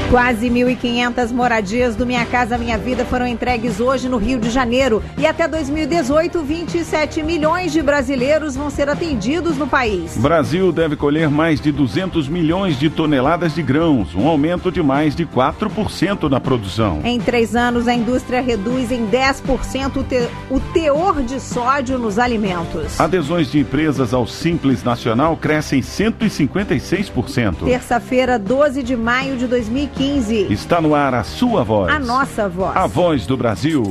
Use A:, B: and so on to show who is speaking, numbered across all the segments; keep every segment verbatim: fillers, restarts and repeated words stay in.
A: Quase mil e quinhentas moradias do Minha Casa Minha Vida foram entregues hoje no Rio de Janeiro. E até dois mil e dezoito, vinte e sete milhões de brasileiros vão ser atendidos no país.
B: Brasil deve colher mais de duzentos milhões de toneladas de grãos, um aumento de mais de quatro por cento na produção.
A: Em três anos, a indústria reduz em dez por cento o teor de sódio nos alimentos.
B: Adesões de empresas ao Simples Nacional crescem cento e cinquenta e seis por cento.
A: Terça-feira, doze de maio de dois mil e quinze.
B: Está no ar a sua voz.
A: A nossa voz.
B: A voz do Brasil.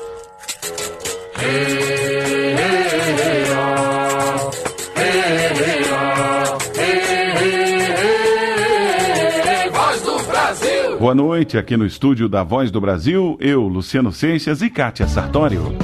C: Voz do Brasil.
B: Boa noite, aqui no estúdio da Voz do Brasil, eu, Luciano Seixas e Kátia Sartório.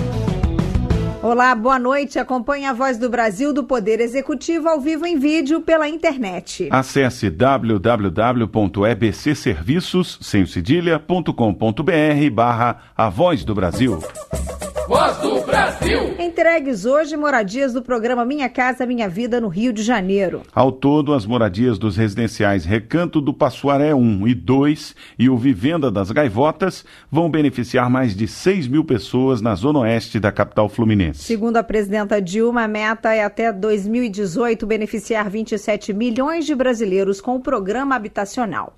A: Olá, boa noite. Acompanhe a Voz do Brasil do Poder Executivo ao vivo em vídeo pela internet.
B: Acesse w w w ponto e b c serviços sem cedilha ponto com ponto b r barra a Voz do Brasil.
C: Voz do Brasil.
A: Entregues hoje moradias do programa Minha Casa Minha Vida no Rio de Janeiro.
B: Ao todo, as moradias dos residenciais Recanto do Passuaré um e dois e o Vivenda das Gaivotas vão beneficiar mais de seis mil pessoas na zona oeste da capital fluminense.
A: Segundo a presidenta Dilma, a meta é até dois mil e dezoito beneficiar vinte e sete milhões de brasileiros com o programa habitacional.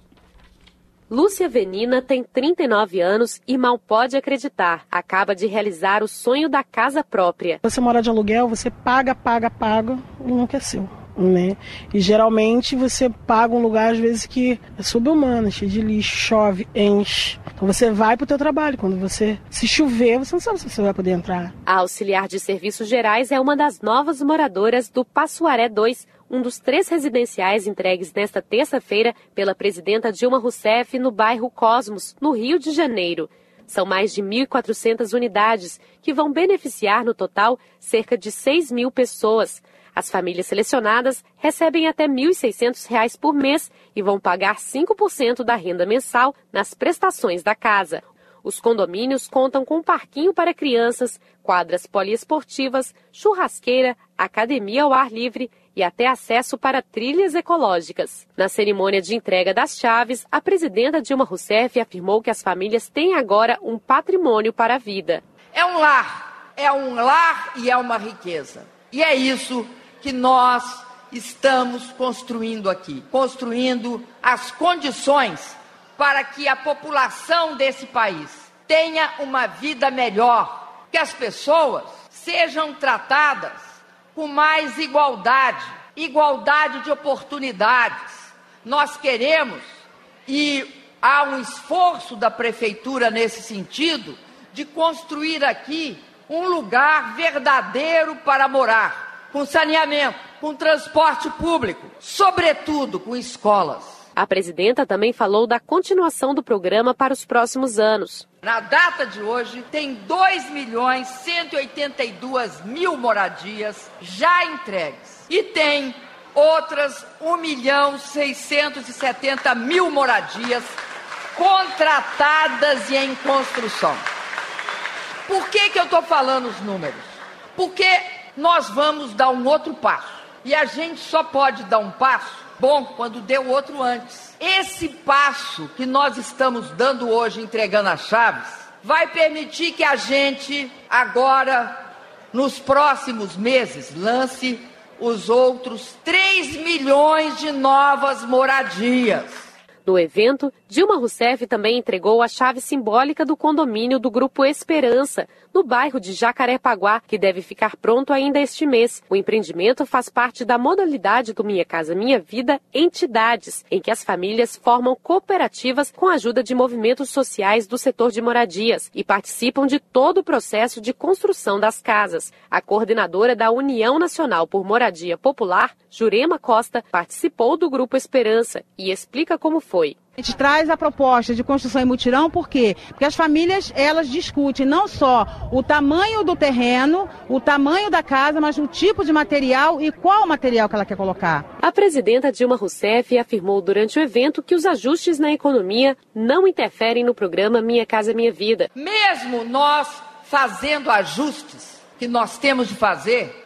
D: Lúcia Venina tem trinta e nove anos e mal pode acreditar. Acaba de realizar o sonho da casa própria.
E: Você mora de aluguel, você paga, paga, paga e nunca é seu, né? E geralmente você paga um lugar às vezes que é subhumano, cheio de lixo, chove, enche. Então você vai para o teu trabalho. Quando você se chover, você não sabe se você vai poder entrar.
D: A auxiliar de serviços gerais é uma das novas moradoras do Passuaré dois, um dos três residenciais entregues nesta terça-feira pela presidenta Dilma Rousseff no bairro Cosmos, no Rio de Janeiro. São mais de mil e quatrocentas unidades, que vão beneficiar no total cerca de seis mil pessoas. As famílias selecionadas recebem até mil e seiscentos reais por mês e vão pagar cinco por cento da renda mensal nas prestações da casa. Os condomínios contam com parquinho para crianças, quadras poliesportivas, churrasqueira, academia ao ar livre e até acesso para trilhas ecológicas. Na cerimônia de entrega das chaves, a presidenta Dilma Rousseff afirmou que as famílias têm agora um patrimônio para a vida.
F: É um lar, é um lar e é uma riqueza. E é isso que nós estamos construindo aqui, construindo as condições para que a população desse país tenha uma vida melhor, que as pessoas sejam tratadas com mais igualdade, igualdade de oportunidades. Nós queremos, e há um esforço da prefeitura nesse sentido, de construir aqui um lugar verdadeiro para morar, com saneamento, com transporte público, sobretudo com escolas.
D: A presidenta também falou da continuação do programa para os próximos anos.
F: Na data de hoje, tem dois milhões cento e oitenta e dois mil moradias já entregues. E tem outras um milhão seiscentos e setenta mil moradias contratadas e em construção. Por que que eu estou falando os números? Porque nós vamos dar um outro passo. E a gente só pode dar um passo bom quando deu outro antes. Esse passo que nós estamos dando hoje, entregando as chaves, vai permitir que a gente agora, nos próximos meses, lance os outros três milhões de novas moradias.
D: No evento, Dilma Rousseff também entregou a chave simbólica do condomínio do Grupo Esperança, no bairro de Jacarepaguá, que deve ficar pronto ainda este mês. O empreendimento faz parte da modalidade do Minha Casa Minha Vida Entidades, em que as famílias formam cooperativas com a ajuda de movimentos sociais do setor de moradias e participam de todo o processo de construção das casas. A coordenadora da União Nacional por Moradia Popular, Jurema Costa, participou do Grupo Esperança e explica como foi.
G: A gente traz a proposta de construção em mutirão, por quê? Porque as famílias, elas discutem não só o tamanho do terreno, o tamanho da casa, mas o tipo de material e qual material que ela quer colocar.
D: A presidenta Dilma Rousseff afirmou durante o evento que os ajustes na economia não interferem no programa Minha Casa Minha Vida.
F: Mesmo nós fazendo ajustes que nós temos de fazer,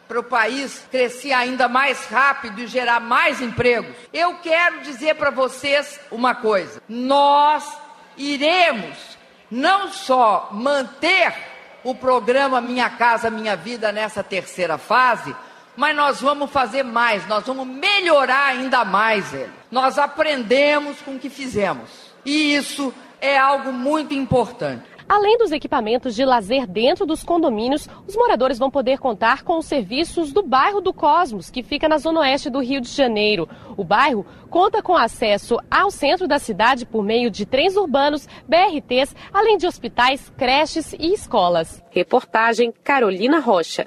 F: para o país crescer ainda mais rápido e gerar mais empregos, eu quero dizer para vocês uma coisa: nós iremos não só manter o programa Minha Casa Minha Vida nessa terceira fase, mas nós vamos fazer mais, nós vamos melhorar ainda mais ele. Nós aprendemos com o que fizemos e isso é algo muito importante.
D: Além dos equipamentos de lazer dentro dos condomínios, os moradores vão poder contar com os serviços do bairro do Cosmos, que fica na zona oeste do Rio de Janeiro. O bairro conta com acesso ao centro da cidade por meio de trens urbanos, B R Tês, além de hospitais, creches e escolas. Reportagem Carolina Rocha.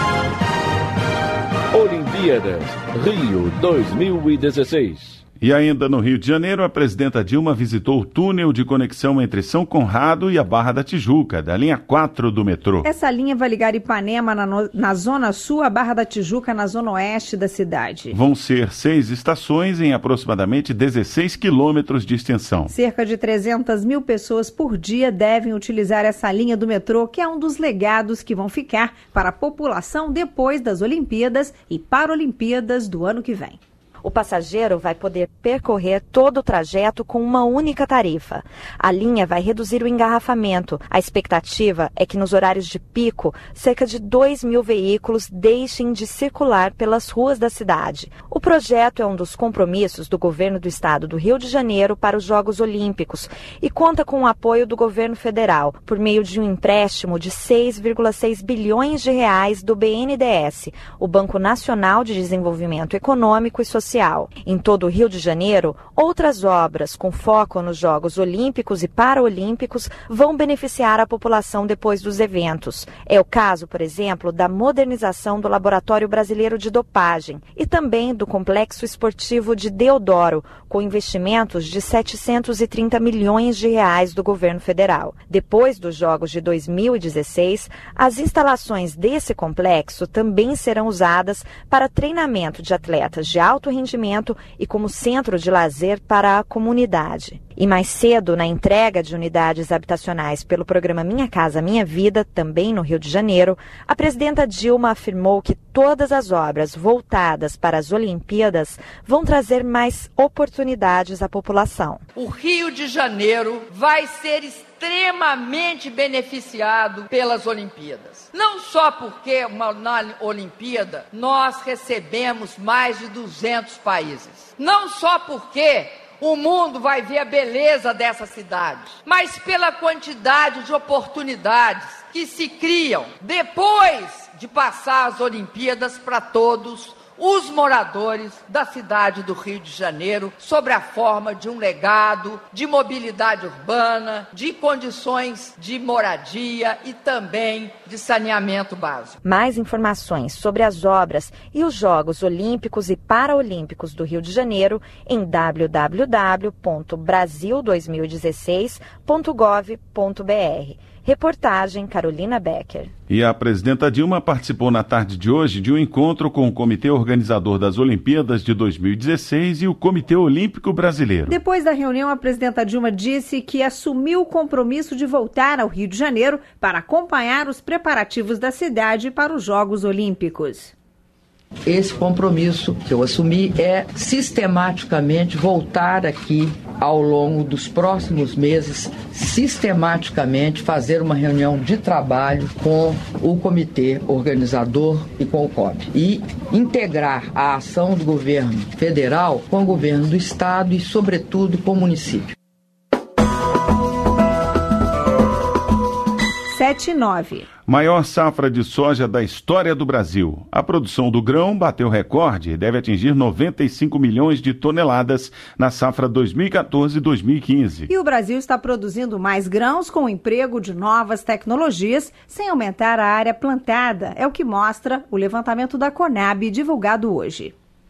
H: Olimpíadas Rio dois mil e dezesseis.
B: E ainda no Rio de Janeiro, a presidenta Dilma visitou o túnel de conexão entre São Conrado e a Barra da Tijuca, da linha quatro do metrô.
A: Essa linha vai ligar Ipanema na, no, na zona sul à Barra da Tijuca, na zona oeste da cidade.
B: Vão ser seis estações em aproximadamente dezesseis quilômetros de extensão.
A: Cerca de trezentas mil pessoas por dia devem utilizar essa linha do metrô, que é um dos legados que vão ficar para a população depois das Olimpíadas e Paralimpíadas do ano que vem.
I: O passageiro vai poder percorrer todo o trajeto com uma única tarifa. A linha vai reduzir o engarrafamento. A expectativa é que nos horários de pico, cerca de dois mil veículos deixem de circular pelas ruas da cidade. O projeto é um dos compromissos do governo do estado do Rio de Janeiro para os Jogos Olímpicos e conta com o apoio do governo federal, por meio de um empréstimo de seis vírgula seis bilhões de reais do B N D E S, o Banco Nacional de Desenvolvimento Econômico e Social. Em todo o Rio de Janeiro, outras obras com foco nos Jogos Olímpicos e Paralímpicos vão beneficiar a população depois dos eventos. É o caso, por exemplo, da modernização do Laboratório Brasileiro de Dopagem e também do Complexo Esportivo de Deodoro, com investimentos de setecentos e trinta milhões de reais do governo federal. Depois dos Jogos de dois mil e dezesseis, as instalações desse complexo também serão usadas para treinamento de atletas de alto rendimento rendimento e como centro de lazer para a comunidade. E mais cedo, na entrega de unidades habitacionais pelo programa Minha Casa Minha Vida, também no Rio de Janeiro, a presidenta Dilma afirmou que todas as obras voltadas para as Olimpíadas vão trazer mais oportunidades à população.
F: O Rio de Janeiro vai ser extremamente beneficiado pelas Olimpíadas. Não só porque uma, na Olimpíada nós recebemos mais de duzentos países. Não só porque o mundo vai ver a beleza dessa cidade, mas pela quantidade de oportunidades que se criam depois de passar as Olimpíadas para todos os moradores da cidade do Rio de Janeiro, sob a forma de um legado de mobilidade urbana, de condições de moradia e também de saneamento básico.
I: Mais informações sobre as obras e os Jogos Olímpicos e Paralímpicos do Rio de Janeiro em w w w ponto brasil dois mil e dezesseis ponto gov ponto b r. Reportagem Carolina Becker.
B: E a presidenta Dilma participou na tarde de hoje de um encontro com o Comitê Organizador das Olimpíadas de dois mil e dezesseis e o Comitê Olímpico Brasileiro.
A: Depois da reunião, a presidenta Dilma disse que assumiu o compromisso de voltar ao Rio de Janeiro para acompanhar os preparativos da cidade para os Jogos Olímpicos.
F: Esse compromisso que eu assumi é sistematicamente voltar aqui ao longo dos próximos meses, sistematicamente fazer uma reunião de trabalho com o comitê organizador e com o C O B e integrar a ação do governo federal com o governo do estado e, sobretudo, com o município.
A: sete e nove.
B: Maior safra de soja da história do Brasil. A produção do grão bateu recorde e deve atingir noventa e cinco milhões de toneladas na safra dois mil e quatorze e dois mil e quinze.
A: E o Brasil está produzindo mais grãos com o emprego de novas tecnologias, sem aumentar a área plantada. É o que mostra o levantamento da Conab divulgado hoje.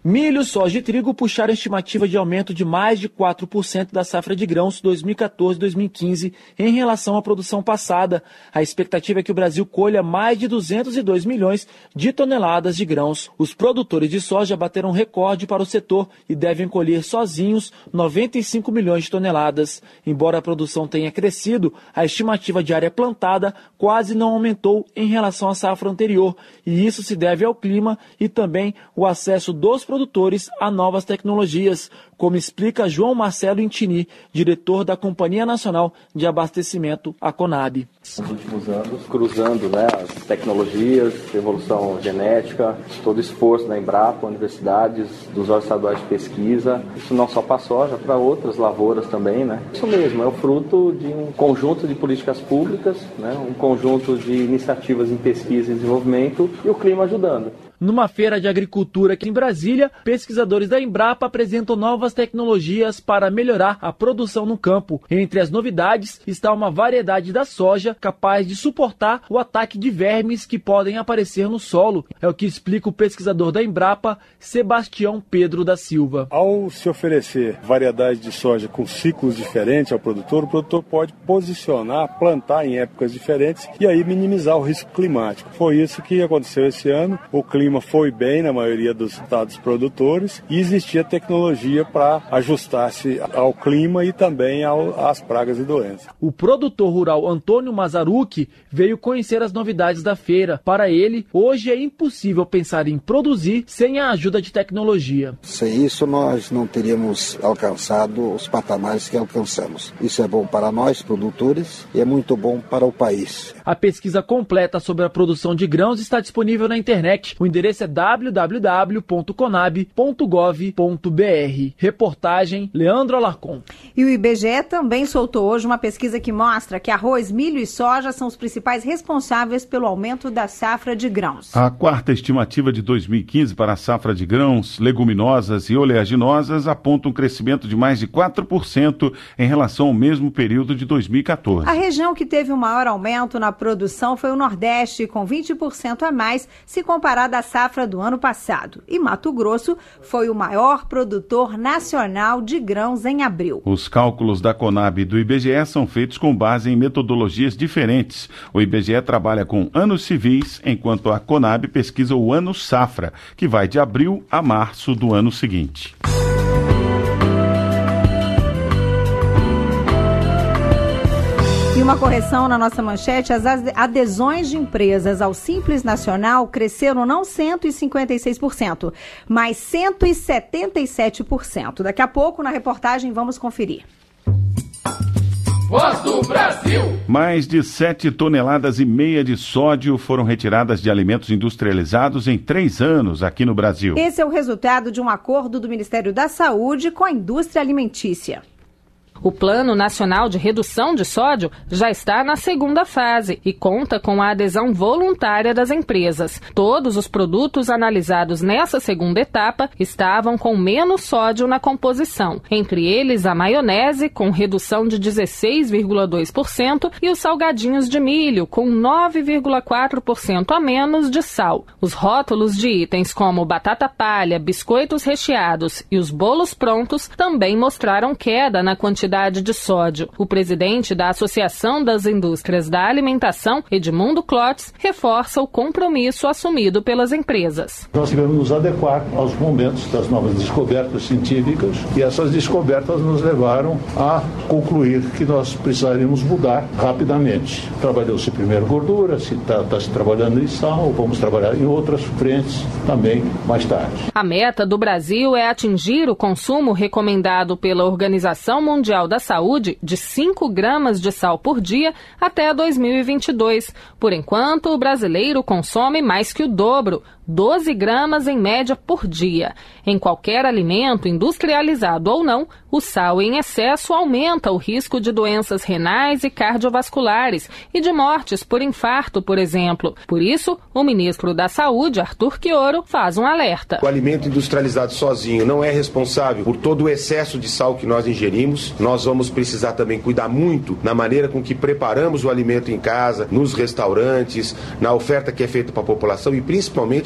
J: Milho, soja e trigo puxaram a estimativa de aumento de mais de quatro por cento da safra de grãos dois mil e quatorze a dois mil e quinze em relação à produção passada. A expectativa é que o Brasil colha mais de duzentos e dois milhões de toneladas de grãos. Os produtores de soja bateram recorde para o setor e devem colher sozinhos noventa e cinco milhões de toneladas. Embora a produção tenha crescido, a estimativa de área plantada quase não aumentou em relação à safra anterior, e isso se deve ao clima e também o acesso dos produtores a novas tecnologias, como explica João Marcelo Intini, diretor da Companhia Nacional de Abastecimento, a Conab.
K: Nos últimos anos, cruzando, né, as tecnologias, evolução genética, todo o esforço da Embrapa, universidades, dos órgãos estaduais de pesquisa, isso não só para a soja, para outras lavouras também, né? Isso mesmo, é o fruto de um conjunto de políticas públicas, né, um conjunto de iniciativas em pesquisa e desenvolvimento e o clima ajudando.
J: Numa feira de agricultura aqui em Brasília, pesquisadores da Embrapa apresentam novas tecnologias para melhorar a produção no campo. Entre as novidades está uma variedade da soja capaz de suportar o ataque de vermes que podem aparecer no solo. É o que explica o pesquisador da Embrapa, Sebastião Pedro da Silva.
L: Ao se oferecer variedade de soja com ciclos diferentes ao produtor, o produtor pode posicionar, plantar em épocas diferentes e aí minimizar o risco climático. Foi isso que aconteceu esse ano. O clima O clima foi bem na maioria dos estados produtores e existia tecnologia para ajustar-se ao clima e também ao, às pragas e doenças.
J: O produtor rural Antônio Mazarucchi veio conhecer as novidades da feira. Para ele, hoje é impossível pensar em produzir sem a ajuda de tecnologia.
M: Sem isso, nós não teríamos alcançado os patamares que alcançamos. Isso é bom para nós, produtores, e é muito bom para o país.
J: A pesquisa completa sobre a produção de grãos está disponível na internet. O O endereço é w w w ponto conab ponto gov ponto b r. Reportagem Leandro Alarcon.
A: E o I B G E também soltou hoje uma pesquisa que mostra que arroz, milho e soja são os principais responsáveis pelo aumento da safra de grãos.
B: A quarta estimativa de dois mil e quinze para a safra de grãos, leguminosas e oleaginosas aponta um crescimento de mais de quatro por cento em relação ao mesmo período de dois mil e quatorze.
A: A região que teve o maior aumento na produção foi o Nordeste, com vinte por cento a mais, se comparada à safra do ano passado. E Mato Grosso foi o maior produtor nacional de grãos em abril.
B: Os cálculos da Conab e do I B G E são feitos com base em metodologias diferentes. O I B G E trabalha com anos civis, enquanto a Conab pesquisa o ano safra, que vai de abril a março do ano seguinte.
A: E uma correção na nossa manchete: as adesões de empresas ao Simples Nacional cresceram não cento e cinquenta e seis por cento, mas cento e setenta e sete por cento. Daqui a pouco, na reportagem, vamos conferir.
C: Voz do Brasil!
B: Mais de sete toneladas e meia de sódio foram retiradas de alimentos industrializados em três anos aqui no Brasil.
A: Esse é o resultado de um acordo do Ministério da Saúde com a indústria alimentícia.
N: O Plano Nacional de Redução de Sódio já está na segunda fase e conta com a adesão voluntária das empresas. Todos os produtos analisados nessa segunda etapa estavam com menos sódio na composição, entre eles a maionese, com redução de dezesseis vírgula dois por cento, e os salgadinhos de milho, com nove vírgula quatro por cento a menos de sal. Os rótulos de itens como batata palha, biscoitos recheados e os bolos prontos também mostraram queda na quantidade de sódio. O presidente da Associação das Indústrias da Alimentação, Edmundo Clotes, reforça o compromisso assumido pelas empresas.
O: Nós devemos nos adequar aos momentos das novas descobertas científicas e essas descobertas nos levaram a concluir que nós precisaríamos mudar rapidamente. Trabalhou-se primeiro gordura, se está tá se trabalhando em sal, vamos trabalhar em outras frentes também mais tarde.
N: A meta do Brasil é atingir o consumo recomendado pela Organização Mundial da Saúde de cinco gramas de sal por dia até dois mil e vinte e dois. Por enquanto, o brasileiro consome mais que o dobro, doze gramas em média por dia. Em qualquer alimento, industrializado ou não, o sal em excesso aumenta o risco de doenças renais e cardiovasculares e de mortes por infarto, por exemplo. Por isso, o ministro da Saúde, Arthur Quioro, faz um alerta.
P: O alimento industrializado sozinho não é responsável por todo o excesso de sal que nós ingerimos. Nós vamos precisar também cuidar muito na maneira com que preparamos o alimento em casa, nos restaurantes, na oferta que é feita para a população e principalmente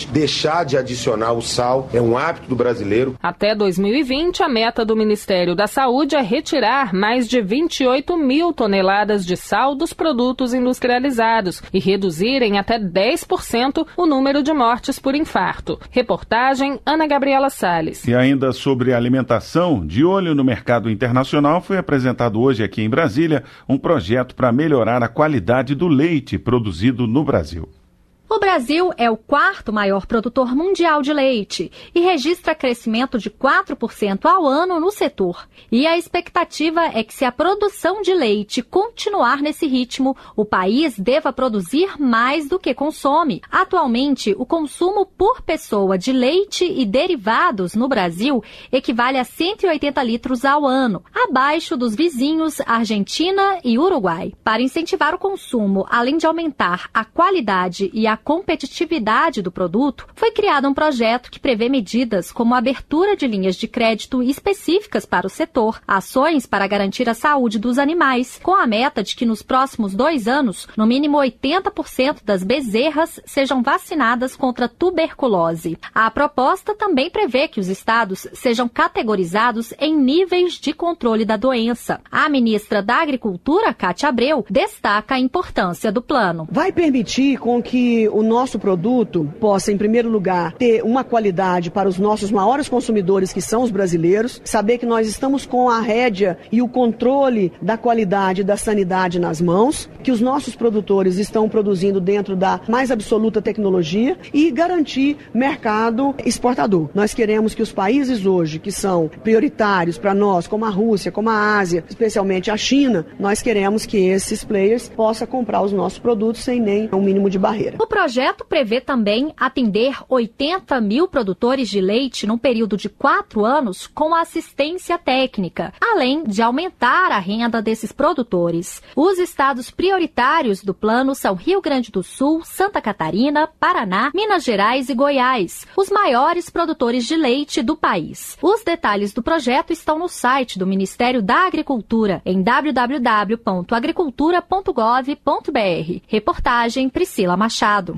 P: deixar de adicionar o sal, é um hábito do brasileiro.
N: Até dois mil e vinte, a meta do Ministério da Saúde é retirar mais de vinte e oito mil toneladas de sal dos produtos industrializados e reduzir em até dez por cento o número de mortes por infarto. Reportagem Ana Gabriela Salles.
B: E ainda sobre alimentação, de olho no mercado internacional, foi apresentado hoje aqui em Brasília um projeto para melhorar a qualidade do leite produzido no Brasil.
Q: O Brasil é o quarto maior produtor mundial de leite e registra crescimento de quatro por cento ao ano no setor. E a expectativa é que, se a produção de leite continuar nesse ritmo, o país deva produzir mais do que consome. Atualmente, o consumo por pessoa de leite e derivados no Brasil equivale a cento e oitenta litros ao ano, abaixo dos vizinhos Argentina e Uruguai. Para incentivar o consumo, além de aumentar a qualidade e a competitividade do produto, foi criado um projeto que prevê medidas como a abertura de linhas de crédito específicas para o setor, ações para garantir a saúde dos animais, com a meta de que nos próximos dois anos, no mínimo oitenta por cento das bezerras sejam vacinadas contra tuberculose. A proposta também prevê que os estados sejam categorizados em níveis de controle da doença. A ministra da Agricultura, Cátia Abreu, destaca a importância do plano.
R: Vai permitir com que o nosso produto possa, em primeiro lugar, ter uma qualidade para os nossos maiores consumidores, que são os brasileiros, saber que nós estamos com a rédea e o controle da qualidade e da sanidade nas mãos, que os nossos produtores estão produzindo dentro da mais absoluta tecnologia e garantir mercado exportador. Nós queremos que os países hoje, que são prioritários para nós, como a Rússia, como a Ásia, especialmente a China, nós queremos que esses players possam comprar os nossos produtos sem nem um mínimo de barreira.
Q: O projeto prevê também atender oitenta mil produtores de leite num período de quatro anos com assistência técnica, além de aumentar a renda desses produtores. Os estados prioritários do plano são Rio Grande do Sul, Santa Catarina, Paraná, Minas Gerais e Goiás, os maiores produtores de leite do país. Os detalhes do projeto estão no site do Ministério da Agricultura, em w w w ponto agricultura ponto gov ponto b r. Reportagem Priscila Machado.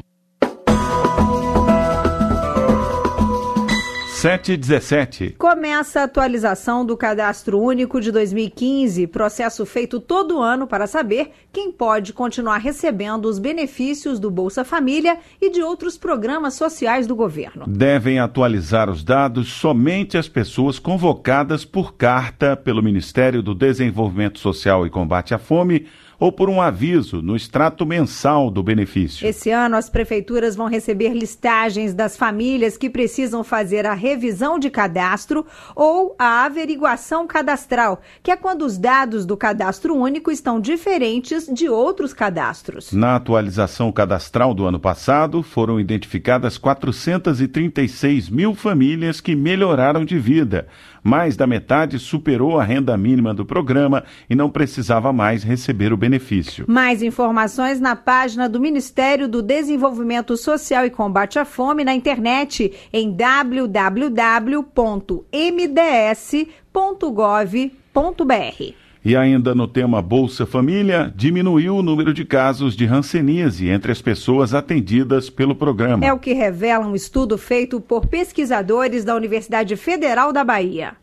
B: sete e dezessete.
A: Começa a atualização do Cadastro Único de dois mil e quinze, processo feito todo ano para saber quem pode continuar recebendo os benefícios do Bolsa Família e de outros programas sociais do governo.
B: Devem atualizar os dados somente as pessoas convocadas por carta pelo Ministério do Desenvolvimento Social e Combate à Fome ou por um aviso no extrato mensal do benefício.
A: Esse ano, as prefeituras vão receber listagens das famílias que precisam fazer a revisão de cadastro ou a averiguação cadastral, que é quando os dados do Cadastro Único estão diferentes de outros cadastros.
B: Na atualização cadastral do ano passado, foram identificadas quatrocentas e trinta e seis mil famílias que melhoraram de vida. Mais da metade superou a renda mínima do programa e não precisava mais receber o benefício.
A: Mais informações na página do Ministério do Desenvolvimento Social e Combate à Fome na internet em w w w ponto m d s ponto gov ponto b r.
B: E ainda no tema Bolsa Família, diminuiu o número de casos de hanseníase entre as pessoas atendidas pelo programa.
A: É o que revela um estudo feito por pesquisadores da Universidade Federal da Bahia.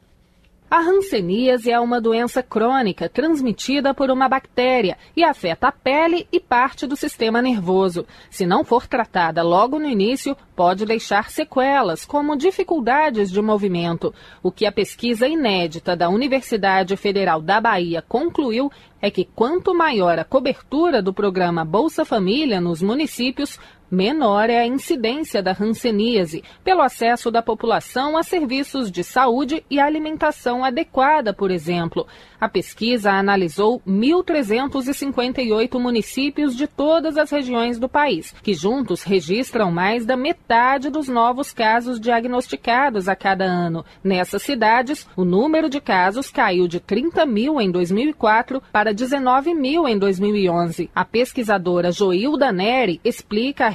N: A hanseníase é uma doença crônica transmitida por uma bactéria e afeta a pele e parte do sistema nervoso. Se não for tratada logo no início, pode deixar sequelas, como dificuldades de movimento. O que a pesquisa inédita da Universidade Federal da Bahia concluiu é que quanto maior a cobertura do programa Bolsa Família nos municípios, menor é a incidência da hanseníase, pelo acesso da população a serviços de saúde e alimentação adequada, por exemplo. A pesquisa analisou mil trezentos e cinquenta e oito municípios de todas as regiões do país, que juntos registram mais da metade dos novos casos diagnosticados a cada ano. Nessas cidades, o número de casos caiu de trinta mil em dois mil e quatro para dezenove mil em dois mil e onze. A pesquisadora Joilda Neri explica a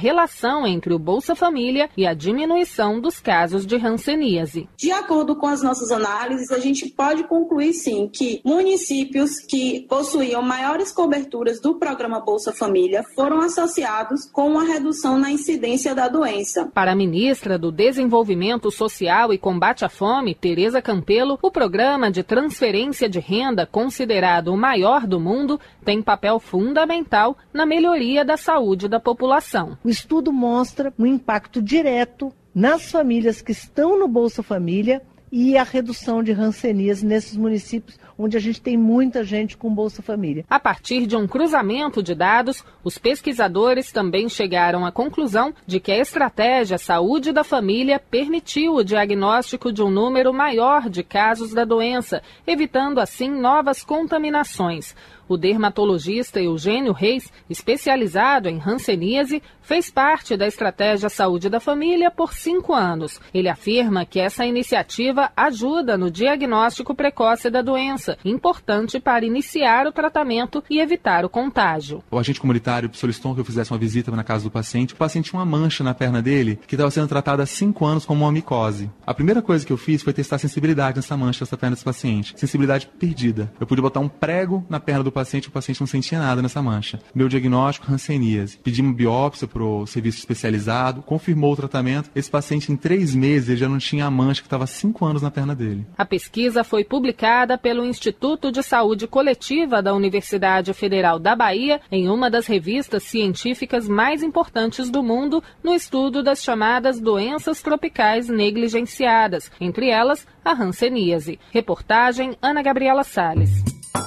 N: relação entre o Bolsa Família e a diminuição dos casos de hanseníase.
S: De acordo com as nossas análises, a gente pode concluir sim que municípios que possuíam maiores coberturas do programa Bolsa Família foram associados com uma redução na incidência da doença.
N: Para a ministra do Desenvolvimento Social e Combate à Fome, Tereza Campelo, o programa de transferência de renda, considerado o maior do mundo, tem papel fundamental na melhoria da saúde da população.
T: O estudo mostra um impacto direto nas famílias que estão no Bolsa Família e a redução de hanseníase nesses municípios onde a gente tem muita gente com Bolsa Família.
N: A partir de um cruzamento de dados, os pesquisadores também chegaram à conclusão de que a estratégia Saúde da Família permitiu o diagnóstico de um número maior de casos da doença, evitando assim novas contaminações. O dermatologista Eugênio Reis, especializado em hanseníase, fez parte da estratégia Saúde da Família por cinco anos. Ele afirma que essa iniciativa ajuda no diagnóstico precoce da doença, importante para iniciar o tratamento e evitar o contágio.
U: O agente comunitário solicitou que eu fizesse uma visita na casa do paciente. O paciente tinha uma mancha na perna dele que estava sendo tratada há cinco anos como uma micose. A primeira coisa que eu fiz foi testar a sensibilidade nessa mancha, nessa perna desse paciente. Sensibilidade perdida. Eu pude botar um prego na perna do paciente, o paciente não sentia nada nessa mancha. Meu diagnóstico, hanseníase. Pedimos biópsia para o serviço especializado, confirmou o tratamento. Esse paciente, em três meses, ele já não tinha a mancha que estava há cinco anos na perna dele.
N: A pesquisa foi publicada pelo Instituto de Saúde Coletiva da Universidade Federal da Bahia em uma das revistas científicas mais importantes do mundo no estudo das chamadas doenças tropicais negligenciadas, entre elas a hanseníase. Reportagem Ana Gabriela Salles.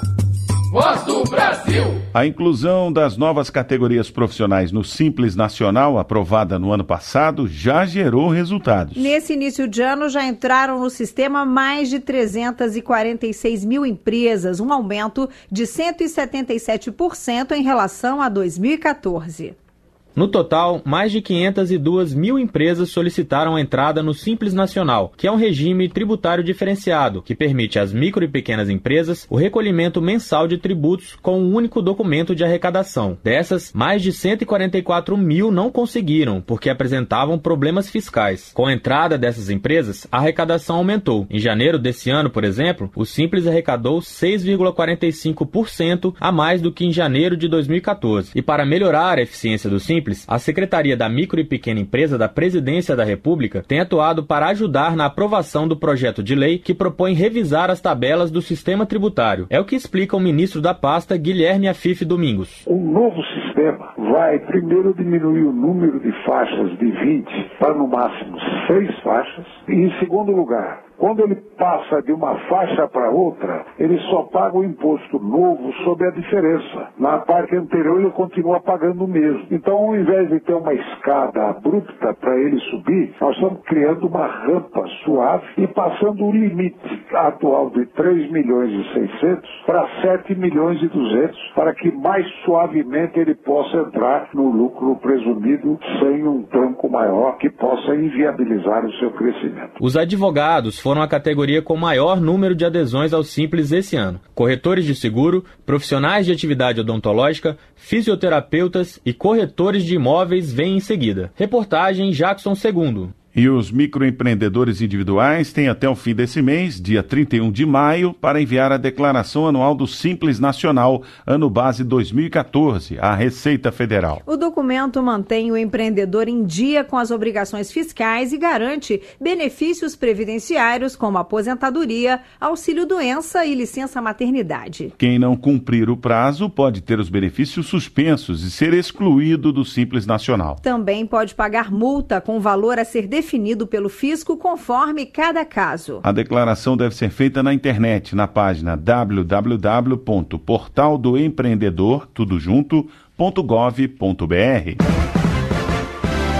C: Voz do Brasil.
B: A inclusão das novas categorias profissionais no Simples Nacional, aprovada no ano passado, já gerou resultados.
A: Nesse início de ano, já entraram no sistema mais de trezentas e quarenta e seis mil empresas, um aumento de cento e setenta e sete por cento em relação a dois mil e quatorze.
V: No total, mais de quinhentas e duas mil empresas solicitaram a entrada no Simples Nacional, que é um regime tributário diferenciado, que permite às micro e pequenas empresas o recolhimento mensal de tributos com um único documento de arrecadação. Dessas, mais de cento e quarenta e quatro mil não conseguiram, porque apresentavam problemas fiscais. Com a entrada dessas empresas, a arrecadação aumentou. Em janeiro desse ano, por exemplo, o Simples arrecadou seis vírgula quarenta e cinco por cento a mais do que em janeiro de dois mil e quatorze. E para melhorar a eficiência do Simples, a Secretaria da Micro e Pequena Empresa da Presidência da República tem atuado para ajudar na aprovação do projeto de lei que propõe revisar as tabelas do sistema tributário. É o que explica o ministro da pasta, Guilherme Afif Domingos.
W: O novo sistema vai primeiro diminuir o número de faixas de vinte para no máximo seis faixas. E em segundo lugar, quando ele passa de uma faixa para outra, ele só paga o imposto novo sobre a diferença. Na parte anterior ele continua pagando o mesmo. Então, ao invés de ter uma escada abrupta para ele subir, nós estamos criando uma rampa suave e passando o limite atual de três milhões e seiscentos para sete milhões e duzentos, para que mais suavemente ele possa entrar no lucro presumido sem um tranco maior que possa inviabilizar o seu crescimento.
V: Os advogados foram a categoria com maior número de adesões ao Simples esse ano. Corretores de seguro, profissionais de atividade odontológica, fisioterapeutas e corretores de imóveis vêm em seguida. Reportagem Jackson Segundo.
B: E os microempreendedores individuais têm até o fim desse mês, dia trinta e um de maio, para enviar a declaração anual do Simples Nacional, ano base dois mil e quatorze, à Receita Federal.
A: O documento mantém o empreendedor em dia com as obrigações fiscais e garante benefícios previdenciários como aposentadoria, auxílio-doença e licença-maternidade.
B: Quem não cumprir o prazo pode ter os benefícios suspensos e ser excluído do Simples Nacional.
A: Também pode pagar multa com valor a ser definido definido pelo fisco conforme cada caso.
B: A declaração deve ser feita na internet, na página w w w ponto portal do empreendedor tudo junto ponto gov ponto b r.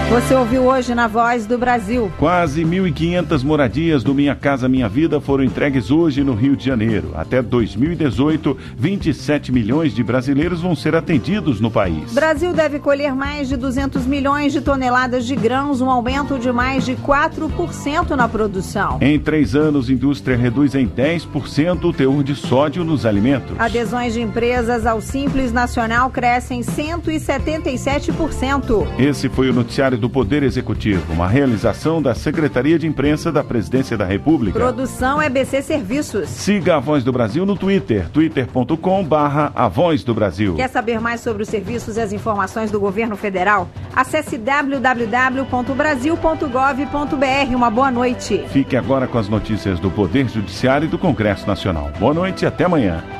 A: Você ouviu hoje na Voz do Brasil.
B: Quase mil e quinhentas moradias do Minha Casa Minha Vida foram entregues hoje no Rio de Janeiro. Até dois mil e dezoito, vinte e sete milhões de brasileiros vão ser atendidos no país.
A: Brasil deve colher mais de duzentos milhões de toneladas de grãos, um aumento de mais de quatro por cento na produção.
B: Em três anos, a indústria reduz em dez por cento o teor de sódio nos alimentos.
A: Adesões de empresas ao Simples Nacional crescem cento e setenta e sete por cento.
B: Esse foi o noticiário do Poder Executivo, uma realização da Secretaria de Imprensa da Presidência da República.
A: Produção é B C Serviços.
B: Siga a Voz do Brasil no Twitter, twitter ponto com barra a Voz do Brasil.
A: Quer saber mais sobre os serviços e as informações do governo federal? Acesse w w w ponto brasil ponto gov ponto b r. Uma boa noite.
B: Fique agora com as notícias do Poder Judiciário e do Congresso Nacional. Boa noite e até amanhã.